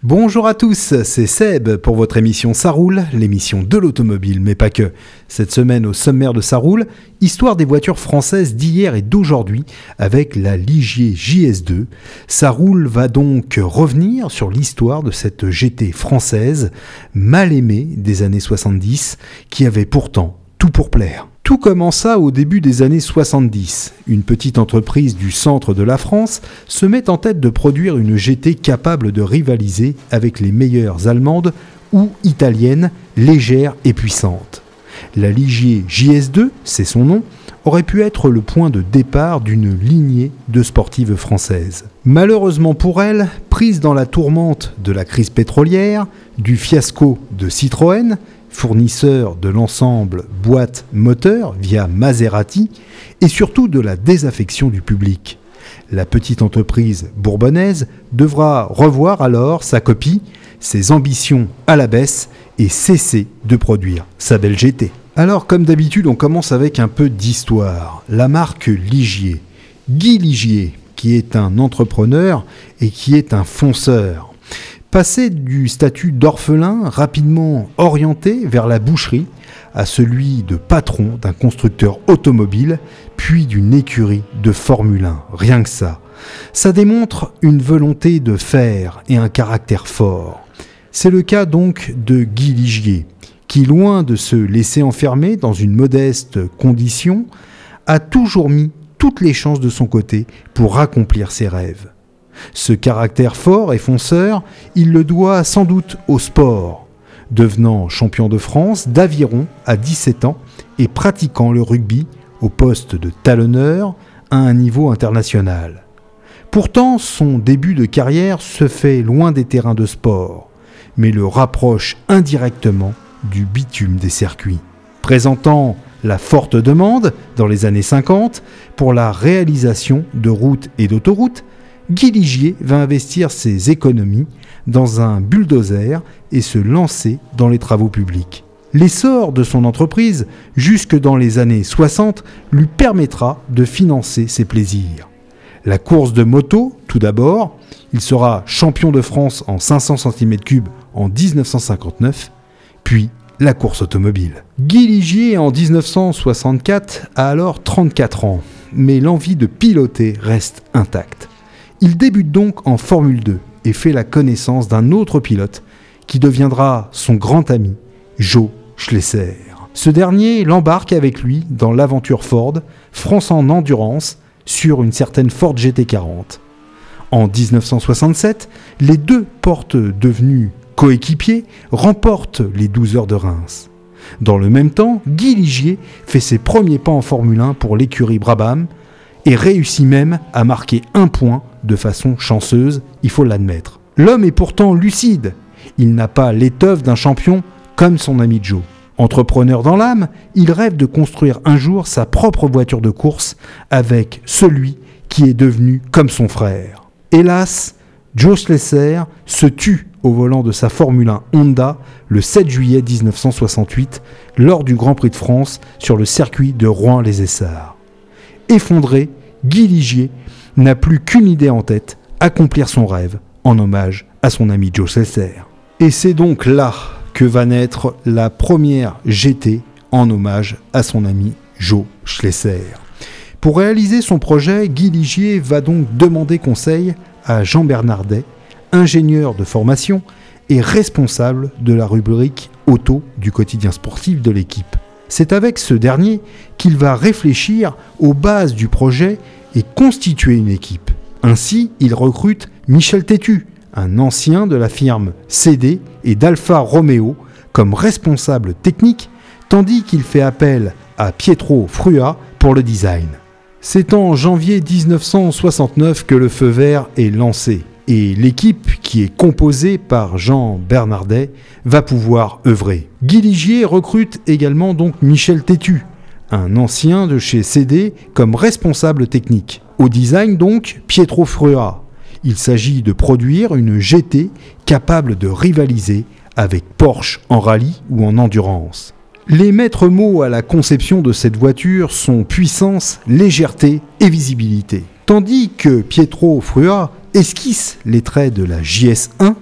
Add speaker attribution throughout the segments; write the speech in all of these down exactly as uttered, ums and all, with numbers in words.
Speaker 1: Bonjour à tous, c'est Seb pour votre émission Ça roule, l'émission de l'automobile, mais pas que. Cette semaine au sommaire de Ça roule, histoire des voitures françaises d'hier et d'aujourd'hui avec la Ligier J S deux. Ça roule va donc revenir sur l'histoire de cette G T française, mal aimée des années soixante-dix, qui avait pourtant tout pour plaire. Tout commença au début des années soixante-dix. Une petite entreprise du centre de la France se met en tête de produire une G T capable de rivaliser avec les meilleures allemandes ou italiennes, légères et puissantes. La Ligier J S deux, c'est son nom, aurait pu être le point de départ d'une lignée de sportives françaises. Malheureusement pour elle, prise dans la tourmente de la crise pétrolière, du fiasco de Citroën, fournisseur de l'ensemble boîte moteur via Maserati, et surtout de la désaffection du public. La petite entreprise bourbonnaise devra revoir alors sa copie, ses ambitions à la baisse et cesser de produire sa belle G T. Alors comme d'habitude, on commence avec un peu d'histoire. La marque Ligier, Guy Ligier, qui est un entrepreneur et qui est un fonceur. Passé du statut d'orphelin, rapidement orienté vers la boucherie, à celui de patron d'un constructeur automobile, puis d'une écurie de Formule un, rien que ça. Ça démontre une volonté de faire et un caractère fort. C'est le cas donc de Guy Ligier, qui, loin de se laisser enfermer dans une modeste condition, a toujours mis toutes les chances de son côté pour accomplir ses rêves. Ce caractère fort et fonceur, il le doit sans doute au sport, devenant champion de France d'aviron à dix-sept ans et pratiquant le rugby au poste de talonneur à un niveau international. Pourtant, son début de carrière se fait loin des terrains de sport, mais le rapproche indirectement du bitume des circuits. Présentant la forte demande dans les années cinquante pour la réalisation de routes et d'autoroutes, Guy Ligier va investir ses économies dans un bulldozer et se lancer dans les travaux publics. L'essor de son entreprise, jusque dans les années soixante, lui permettra de financer ses plaisirs. La course de moto, tout d'abord, il sera champion de France en cinq cents centimètres cubes en dix-neuf cent cinquante-neuf, puis la course automobile. Guy Ligier, en dix-neuf cent soixante-quatre, a alors trente-quatre ans, mais l'envie de piloter reste intacte. Il débute donc en Formule deux et fait la connaissance d'un autre pilote qui deviendra son grand ami, Joe Schlesser. Ce dernier l'embarque avec lui dans l'aventure Ford, France en endurance, sur une certaine Ford G T quarante. En dix-neuf cent soixante-sept, les deux portes devenus coéquipiers remportent les douze heures de Reims. Dans le même temps, Guy Ligier fait ses premiers pas en Formule un pour l'écurie Brabham et réussit même à marquer un point de façon chanceuse, il faut l'admettre. L'homme est pourtant lucide. Il n'a pas l'étoffe d'un champion comme son ami Joe. Entrepreneur dans l'âme, il rêve de construire un jour sa propre voiture de course avec celui qui est devenu comme son frère. Hélas, Joe Schlesser se tue au volant de sa Formule un Honda le sept juillet dix-neuf cent soixante-huit lors du Grand Prix de France sur le circuit de Rouen-les-Essarts. Effondré, Guy Ligier n'a plus qu'une idée en tête, accomplir son rêve en hommage à son ami Joe Schlesser. Et c'est donc là que va naître la première G T en hommage à son ami Joe Schlesser. Pour réaliser son projet, Guy Ligier va donc demander conseil à Jean Bernardet, ingénieur de formation et responsable de la rubrique auto du quotidien sportif de l'équipe. C'est avec ce dernier qu'il va réfléchir aux bases du projet et constituer une équipe. Ainsi, il recrute Michel Tétu, un ancien de la firme C D et d'Alfa Romeo, comme responsable technique, tandis qu'il fait appel à Pietro Frua pour le design. C'est en janvier dix-neuf cent soixante-neuf que le feu vert est lancé, et l'équipe, qui est composée par Jean Bernardet, va pouvoir œuvrer. Guy Ligier recrute également donc Michel Tétu, un ancien de chez C D, comme responsable technique. Au design donc, Pietro Frua. Il s'agit de produire une G T capable de rivaliser avec Porsche en rallye ou en endurance. Les maîtres mots à la conception de cette voiture sont puissance, légèreté et visibilité. Tandis que Pietro Frua esquisse les traits de la J S un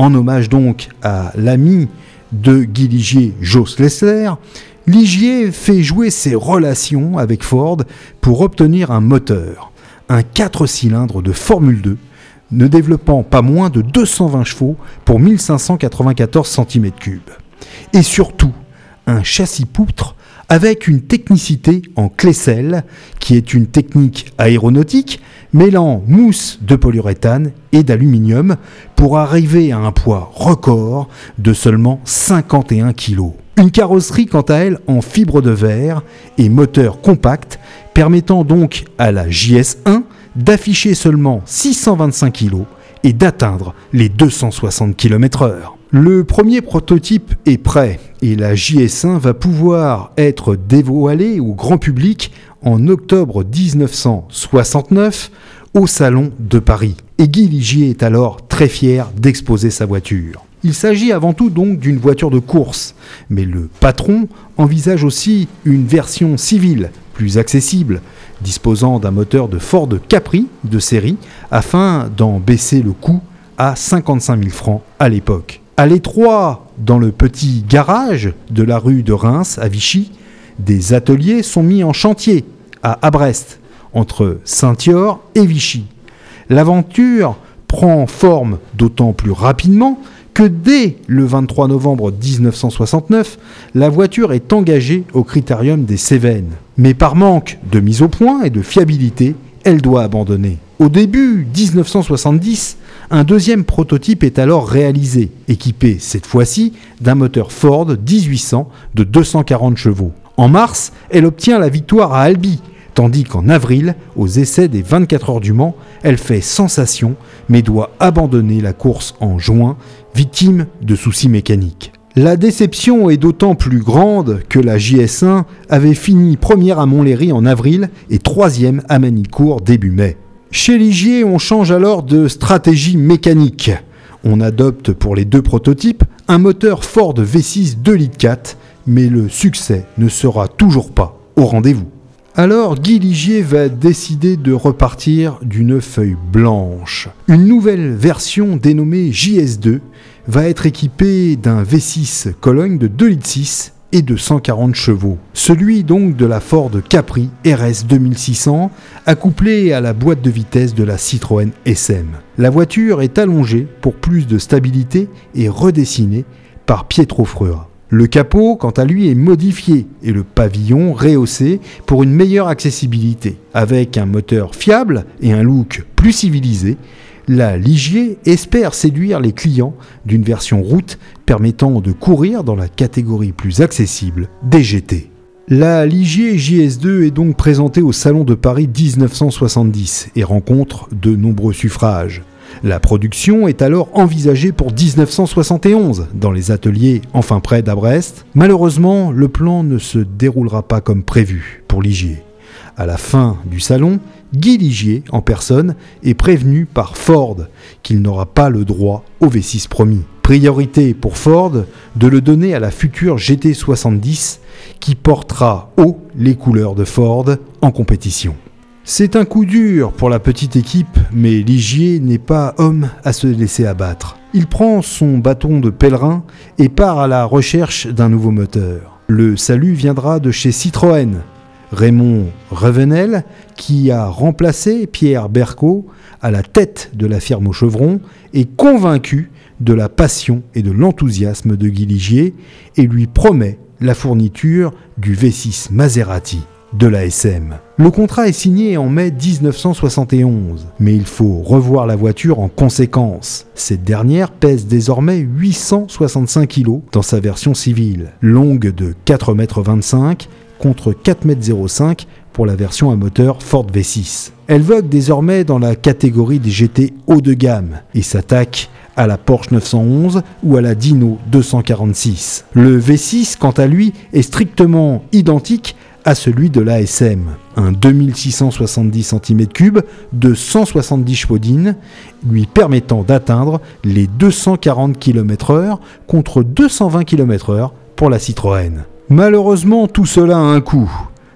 Speaker 1: En hommage donc à l'ami de Guy Ligier, Jos Lessler, Ligier fait jouer ses relations avec Ford pour obtenir un moteur, un quatre cylindres de Formule deux, ne développant pas moins de deux cent vingt chevaux pour mille cinq cent quatre-vingt-quatorze centimètres cubes. Et surtout, un châssis poutre avec une technicité en clé-sel, qui est une technique aéronautique mêlant mousse de polyuréthane et d'aluminium pour arriver à un poids record de seulement cinquante et un kilos. Une carrosserie quant à elle en fibre de verre et moteur compact, permettant donc à la J S un d'afficher seulement six cent vingt-cinq kilos et d'atteindre les deux cent soixante kilomètres heure. Le premier prototype est prêt et la J S un va pouvoir être dévoilée au grand public en octobre dix-neuf cent soixante-neuf au Salon de Paris. Et Guy Ligier est alors très fier d'exposer sa voiture. Il s'agit avant tout donc d'une voiture de course, mais le patron envisage aussi une version civile, plus accessible, disposant d'un moteur de Ford Capri de série, afin d'en baisser le coût à cinquante-cinq mille francs à l'époque. À l'étroit, dans le petit garage de la rue de Reims à Vichy, des ateliers sont mis en chantier à Abrest, entre Saint-Yor et Vichy. L'aventure prend forme d'autant plus rapidement que dès le vingt-trois novembre dix-neuf cent soixante-neuf, la voiture est engagée au critérium des Cévennes. Mais par manque de mise au point et de fiabilité, elle doit abandonner. Au début dix-neuf cent soixante-dix, un deuxième prototype est alors réalisé, équipé cette fois-ci d'un moteur Ford dix-huit cents de deux cent quarante chevaux. En mars, elle obtient la victoire à Albi, tandis qu'en avril, aux essais des vingt-quatre heures du Mans, elle fait sensation, mais doit abandonner la course en juin, victime de soucis mécaniques. La déception est d'autant plus grande que la J S un avait fini première à Montlhéry en avril et troisième à Manicourt début mai. Chez Ligier, on change alors de stratégie mécanique. On adopte pour les deux prototypes un moteur Ford V six deux litres quatre, mais le succès ne sera toujours pas au rendez-vous. Alors Guy Ligier va décider de repartir d'une feuille blanche. Une nouvelle version dénommée J S deux va être équipée d'un V six Cologne de deux litres six et de cent quarante chevaux. Celui donc de la Ford Capri R S deux mille six cents, accouplé à la boîte de vitesse de la Citroën S M. La voiture est allongée pour plus de stabilité et redessinée par Pietro Frua. Le capot, quant à lui, est modifié et le pavillon rehaussé pour une meilleure accessibilité. Avec un moteur fiable et un look plus civilisé, la Ligier espère séduire les clients d'une version route permettant de courir dans la catégorie plus accessible des G T. La Ligier J S deux est donc présentée au Salon de Paris dix-neuf cent soixante-dix et rencontre de nombreux suffrages. La production est alors envisagée pour dix-neuf cent soixante et onze dans les ateliers enfin près d'Abrest. Malheureusement, le plan ne se déroulera pas comme prévu pour Ligier. À la fin du salon, Guy Ligier, en personne, est prévenu par Ford qu'il n'aura pas le droit au V six promis. Priorité pour Ford de le donner à la future G T soixante-dix qui portera haut les couleurs de Ford en compétition. C'est un coup dur pour la petite équipe, mais Ligier n'est pas homme à se laisser abattre. Il prend son bâton de pèlerin et part à la recherche d'un nouveau moteur. Le salut viendra de chez Citroën. Raymond Revenel, qui a remplacé Pierre Bercot à la tête de la firme au chevron, est convaincu de la passion et de l'enthousiasme de Guy Ligier et lui promet la fourniture du V six Maserati de la S M. Le contrat est signé en mai dix-neuf cent soixante et onze, mais il faut revoir la voiture en conséquence. Cette dernière pèse désormais huit cent soixante-cinq kilos dans sa version civile, longue de quatre mètres vingt-cinq contre quatre mètres zéro cinq pour la version à moteur Ford V six. Elle vogue désormais dans la catégorie des G T haut de gamme et s'attaque à la Porsche neuf cent onze ou à la Dino deux cent quarante-six. Le V six, quant à lui, est strictement identique à celui de la S M. Un deux mille six cent soixante-dix centimètres cubes de cent soixante-dix chevaux-dînes, lui permettant d'atteindre les deux cent quarante kilomètres heure contre deux cent vingt kilomètres heure pour la Citroën. Malheureusement, tout cela a un coût.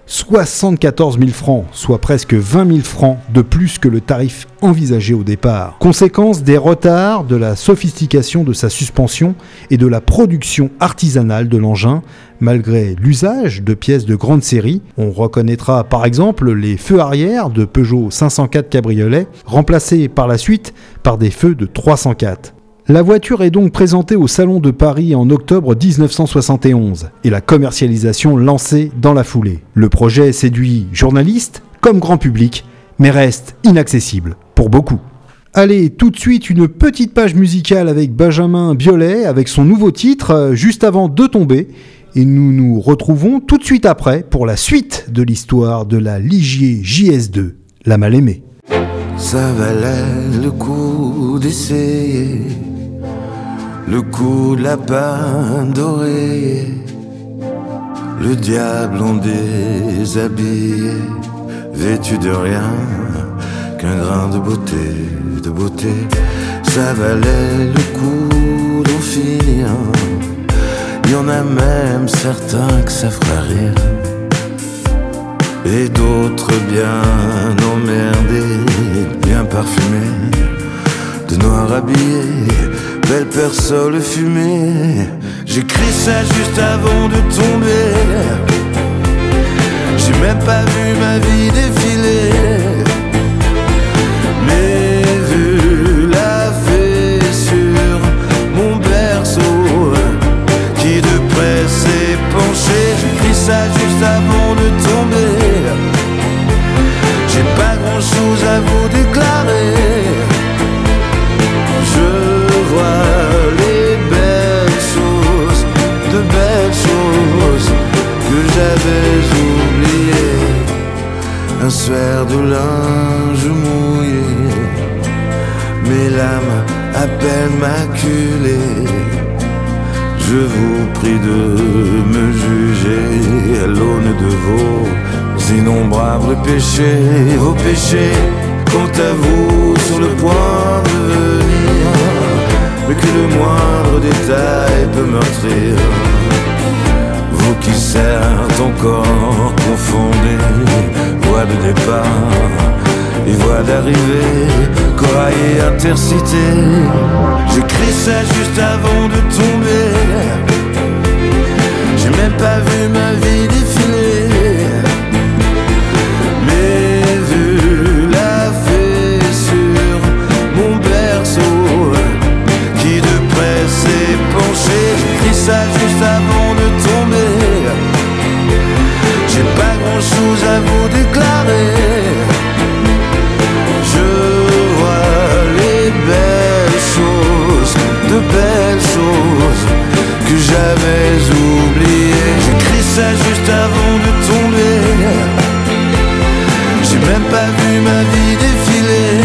Speaker 1: soixante-quatorze mille francs, soit presque vingt mille francs de plus que le tarif envisagé au départ. Conséquence des retards, de la sophistication de sa suspension et de la production artisanale de l'engin, malgré l'usage de pièces de grande série. On reconnaîtra par exemple les feux arrière de Peugeot cinq cent quatre Cabriolet, remplacés par la suite par des feux de trois cent quatre. La voiture est donc présentée au Salon de Paris en octobre dix-neuf cent soixante et onze et la commercialisation lancée dans la foulée. Le projet séduit journalistes comme grand public, mais reste inaccessible pour beaucoup. Allez, tout de suite une petite page musicale avec Benjamin Biolay avec son nouveau titre, Juste avant de tomber. Et nous nous retrouvons tout de suite après pour la suite de l'histoire de la Ligier J S deux, la mal-aimée.
Speaker 2: Ça valait le coup d'essayer le coup de lapin doré, le diable en déshabillé, vêtu de rien qu'un grain de beauté, de beauté. Ça valait le coup d'en finir. Il y en a même certains que ça fera rire, et d'autres bien emmerdés, bien parfumés, de noir habillés, belle persole fumée. J'écris ça juste avant de tomber. J'ai même pas vu ma vie défiler, mais vu la fée sur mon berceau qui de près s'est penché. J'écris ça juste avant de tomber. J'ai pas grand chose à vous déclarer. Je vois les belles choses, de belles choses que j'avais oubliées. Un suaire de linge mouillé, mes lames à peine maculées. Je vous prie de me juger à l'aune de vos innombrables péchés, vos péchés. Quant à vous, sur le point de venir, mais que le moindre détail peut meurtrir. Vous qui certes encore confondez voie de départ et voie d'arrivée, corail et intercité. J'écris ça juste avant de tomber. J'ai même pas vu ma vie défiler, mais vu la fée sur mon berceau qui de près s'est penché. J'écris ça juste avant de tomber. J'ai pas grand chose à vous déclarer. Je vois les belles choses, de belles choses que j'avais oubliées. J'écris ça juste avant de tomber. J'ai même pas vu ma vie défiler,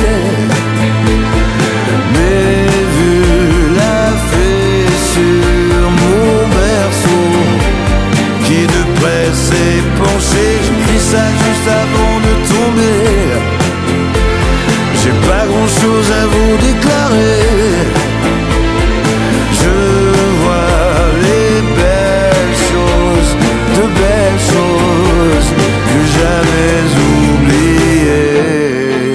Speaker 2: mais vu la fée sur mon berceau qui de près s'est penché. J'écris ça juste avant de tomber. J'ai pas grand chose à vous déclarer. Je vois les belles choses, de belles choses que j'avais oubliées.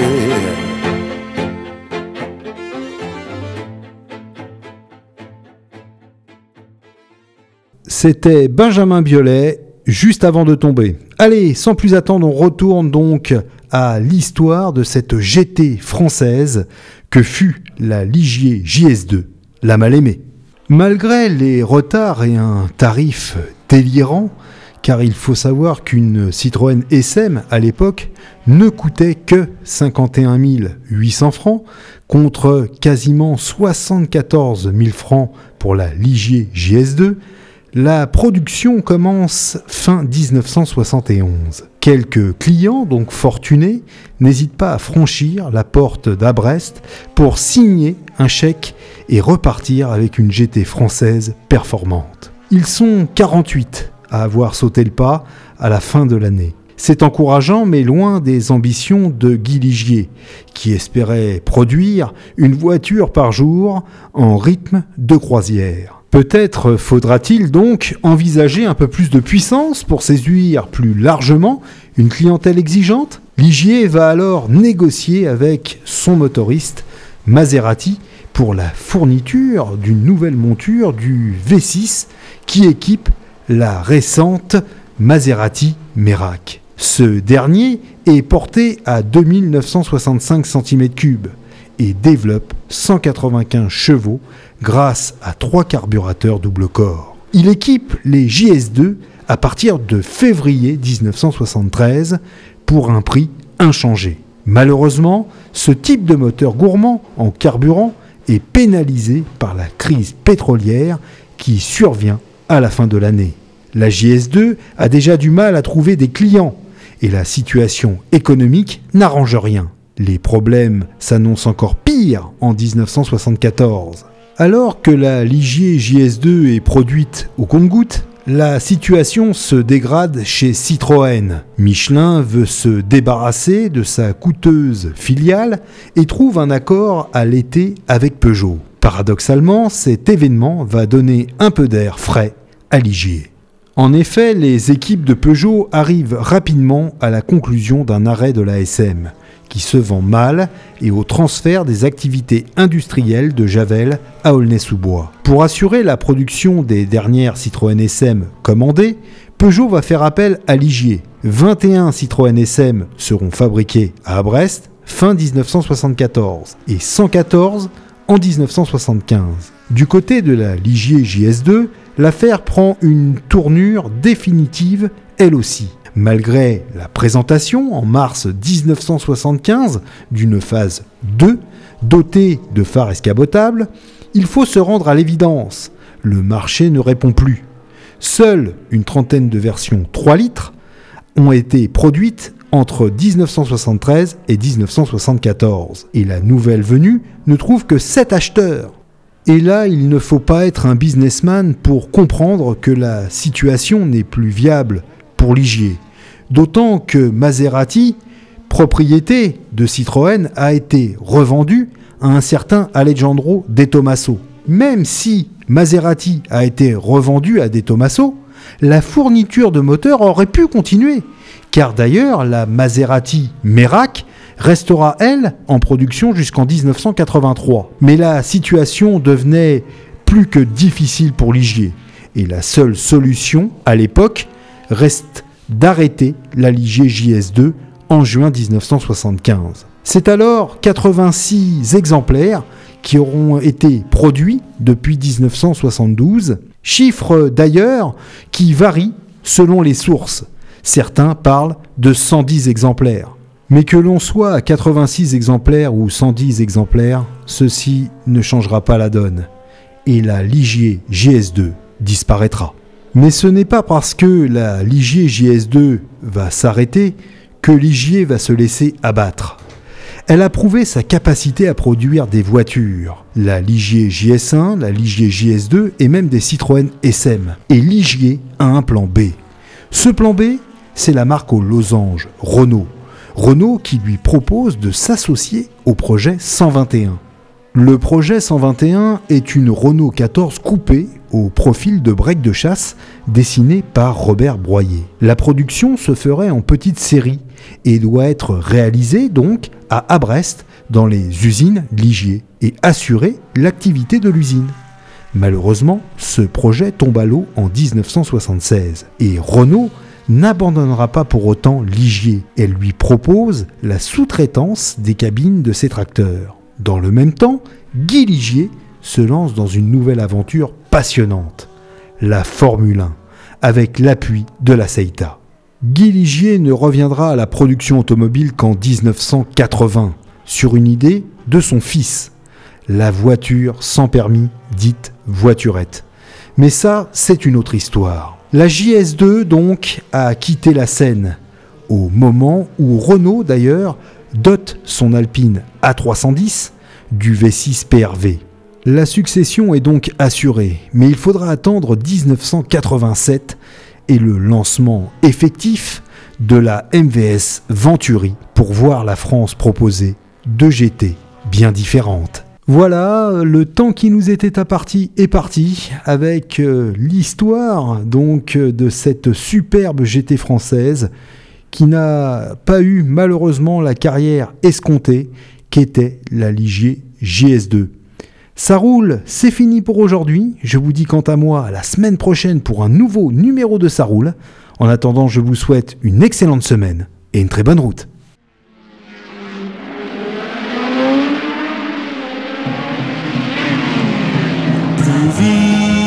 Speaker 1: C'était Benjamin Biolay, juste avant de tomber. Allez, sans plus attendre, on retourne donc à l'histoire de cette G T française que fut la Ligier J S deux, la mal-aimée. Malgré les retards et un tarif délirant, car il faut savoir qu'une Citroën S M à l'époque ne coûtait que cinquante et un mille huit cents francs contre quasiment soixante-quatorze mille francs pour la Ligier J S deux, la production commence fin dix-neuf cent soixante et onze. Quelques clients, donc fortunés, n'hésitent pas à franchir la porte d'Abrest pour signer un chèque et repartir avec une G T française performante. Ils sont quarante-huit à avoir sauté le pas à la fin de l'année. C'est encourageant, mais loin des ambitions de Guy Ligier, qui espérait produire une voiture par jour en rythme de croisière. Peut-être faudra-t-il donc envisager un peu plus de puissance pour séduire plus largement une clientèle exigeante ? Ligier va alors négocier avec son motoriste Maserati pour la fourniture d'une nouvelle monture du V six qui équipe la récente Maserati Merak. Ce dernier est porté à deux mille neuf cent soixante-cinq centimètres cubes et développe cent quatre-vingt-quinze chevaux grâce à trois carburateurs double corps. Il équipe les J S deux à partir de février dix-neuf cent soixante-treize pour un prix inchangé. Malheureusement, ce type de moteur gourmand en carburant est pénalisé par la crise pétrolière qui survient à la fin de l'année. La J S deux a déjà du mal à trouver des clients et la situation économique n'arrange rien. Les problèmes s'annoncent encore pire en dix-neuf cent soixante-quatorze. Alors que la Ligier J S deux est produite au compte-gouttes, la situation se dégrade chez Citroën. Michelin veut se débarrasser de sa coûteuse filiale et trouve un accord à l'été avec Peugeot. Paradoxalement, cet événement va donner un peu d'air frais à Ligier. En effet, les équipes de Peugeot arrivent rapidement à la conclusion d'un arrêt de l'A S M, qui se vend mal, et au transfert des activités industrielles de Javel à Aulnay-sous-Bois. Pour assurer la production des dernières Citroën S M commandées, Peugeot va faire appel à Ligier. vingt et un Citroën S M seront fabriqués à Brest fin dix-neuf cent soixante-quatorze et cent quatorze en dix-neuf cent soixante-quinze. Du côté de la Ligier J S deux, l'affaire prend une tournure définitive elle aussi. Malgré la présentation en mars dix-neuf cent soixante-quinze d'une phase deux dotée de phares escabotables, il faut se rendre à l'évidence, le marché ne répond plus. Seule une trentaine de versions trois litres ont été produites entre dix-neuf cent soixante-treize et dix-neuf cent soixante-quatorze, et la nouvelle venue ne trouve que sept acheteurs. Et là, il ne faut pas être un businessman pour comprendre que la situation n'est plus viable pour Ligier. D'autant que Maserati, propriété de Citroën, a été revendue à un certain Alejandro De Tomaso. Même si Maserati a été revendu à De Tomaso, la fourniture de moteurs aurait pu continuer, car d'ailleurs la Maserati Merak restera, elle, en production jusqu'en dix-neuf cent quatre-vingt-trois. Mais la situation devenait plus que difficile pour Ligier, et la seule solution, à l'époque, reste d'arrêter la Ligier J S deux en juin dix-neuf cent soixante-quinze. C'est alors quatre-vingt-six exemplaires qui auront été produits depuis dix-neuf cent soixante-douze, chiffre d'ailleurs qui varie selon les sources. Certains parlent de cent dix exemplaires. Mais que l'on soit à quatre-vingt-six exemplaires ou cent dix exemplaires, ceci ne changera pas la donne. Et la Ligier J S deux disparaîtra. Mais ce n'est pas parce que la Ligier J S deux va s'arrêter que Ligier va se laisser abattre. Elle a prouvé sa capacité à produire des voitures. La Ligier J S un, la Ligier J S deux et même des Citroën S M. Et Ligier a un plan B. Ce plan B, c'est la marque aux losanges, Renault. Renault qui lui propose de s'associer au projet cent vingt et un. Le projet cent vingt et un est une Renault quatorze coupée au profil de break de chasse dessinée par Robert Broyer. La production se ferait en petite série et doit être réalisée donc à Brest dans les usines Ligier et assurer l'activité de l'usine. Malheureusement, ce projet tombe à l'eau en dix-neuf cent soixante-seize et Renault n'abandonnera pas pour autant Ligier. Elle lui propose la sous-traitance des cabines de ses tracteurs. Dans le même temps, Guy Ligier se lance dans une nouvelle aventure passionnante, la Formule un, avec l'appui de la Seita. Guy Ligier ne reviendra à la production automobile qu'en dix-neuf cent quatre-vingts, sur une idée de son fils, la voiture sans permis, dite voiturette. Mais ça, c'est une autre histoire. La J S deux, donc, a quitté la scène, au moment où Renault, d'ailleurs, dote son Alpine A trois cent dix du V six P R V. La succession est donc assurée, mais il faudra attendre dix-neuf cent quatre-vingt-sept et le lancement effectif de la M V S Venturi pour voir la France proposer deux G T bien différentes. Voilà, le temps qui nous était imparti est parti avec euh, l'histoire donc de cette superbe G T française qui n'a pas eu malheureusement la carrière escomptée qu'était la Ligier J S deux. Ça roule, c'est fini pour aujourd'hui. Je vous dis quant à moi à la semaine prochaine pour un nouveau numéro de Ça roule. En attendant, je vous souhaite une excellente semaine et une très bonne route.
Speaker 2: Plus vite.